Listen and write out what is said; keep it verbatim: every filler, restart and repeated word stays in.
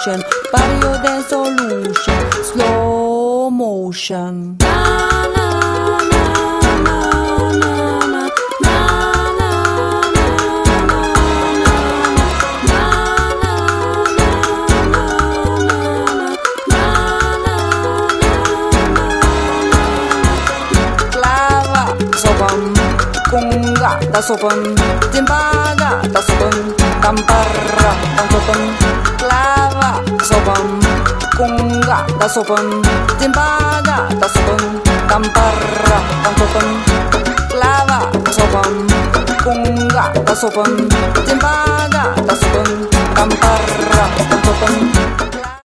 motion, body your dance solution, slow motion. Kunga da sopan, timbaga da sopan, tamparra da sopan, clava sopan, kunga da sopan, timbaga da sopan, tamparra da sopan, clava sopan, kunga da sopan, timbaga da sopan, tamparra da sopan.